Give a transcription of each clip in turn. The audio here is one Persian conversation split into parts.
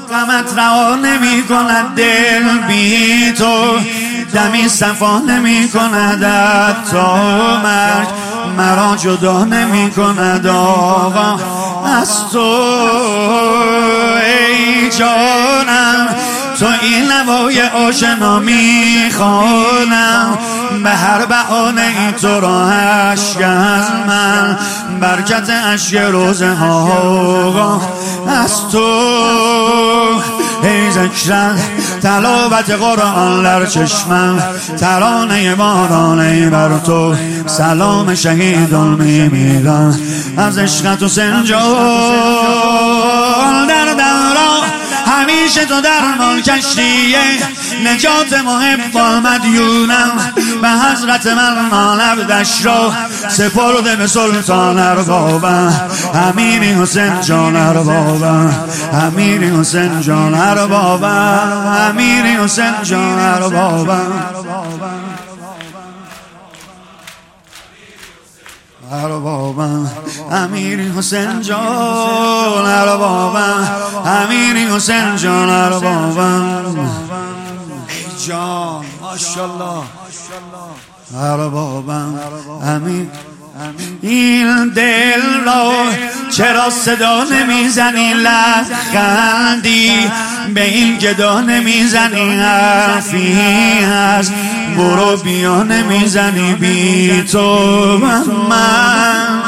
غمت رها نمی کند دل بی تو، دمی صفا نمی کند تا مرگ مرا جدا نمی کند آقا از تو. ای جانم تو این نوای آشنا میخوانم، به هر بهانه ای تو را اشک از من، برکت اشک روزه ها از تو. ای ذکرت تلاوت قرآن در چشمم، ترانه بارانه بر تو، سلام شهیدان میمیرم از عشقت و سنجال. در دوران همیشه تو درمان کشتیه، نجات محبان مدیونم، به حضرت من عبدش را سپرده به سلطان اربابم. امیری حسین جان اربابم، امیری حسین جان اربابم، امیری حسین جان اربابم، اربابم، امیری حسین جان اربابم، امیری حسین جان اربابم. ای جان ماشاءالله اربابم، امیر این دل را چرا صدا نمیزنی لبخندی، به این گدا نمیزنی حرفی هست برو بیا نمیزنی بی تو. من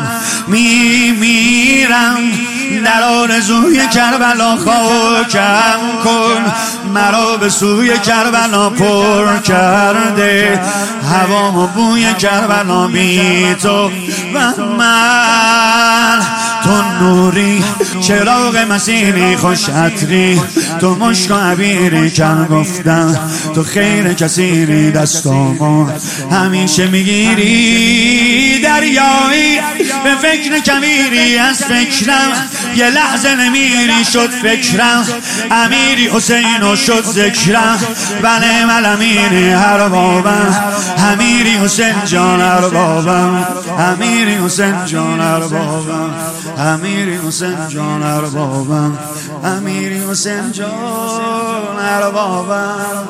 میمیرم در آرزوی کربلا، خاکم کن مرا به سوی کربلا پر کرده هوا و بوی کربلا بی تو. و من تو نوری چراغ مسیری خوش عطری، تو مشک و عبیری کم گفتم، تو خیر کثیری دستامو همیشه میگیری. دریایی به فکر کمیری از فکرم، یه لحظه نمیری شد فکرم، امیری حسین و شد ذکرم. بله من امیری اربابم، امیری حسین جان اربابم، امیری حسین جان اربابم، امیری حسین جان اربابم، امیری حسین جان اربابم،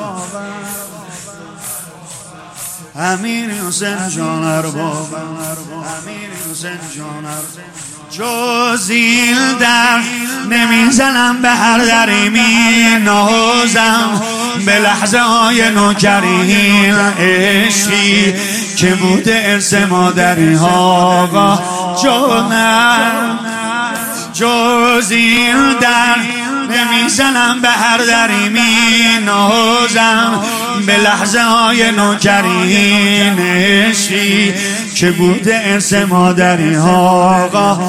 امیری حسین جان اربابم، امیری حسین جان اربابم. جز این در نمیزنم به هر دری می نازم، به لحظه های نوکرین عشقی که بوده ارث مادری ها جانم. جز این در نمیزنم به هر دری می نازم، به لحظه های نوکرین عشقی که بوده ارث مادری ها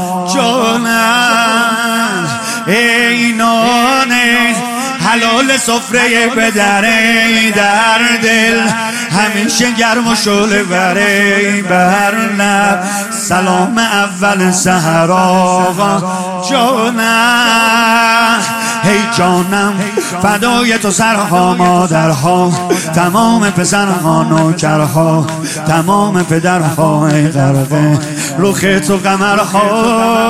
جانم. ای نانه حلال سفره پدره در دل، همیشه گرم و شعله بره بر لب، سلام اول سحر آقا جانم. ای جانم فدای تو سرها مادرها، تمام پسرها نوکرها، تمام پدرها ای غرقه رخ تو قمرها.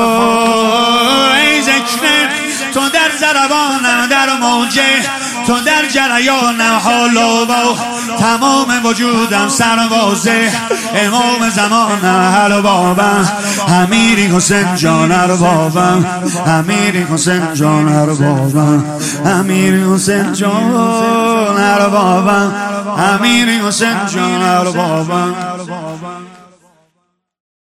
ای ذکر تو در ضربانم در موجه، تو در جریانم حال و تمام وجودم سربازه، امام زمانم اربابم، امیری حسین جان اربابم، امیری حسین جان اربابم، امیری حسین جان اربابم، امیری حسین جان اربابم.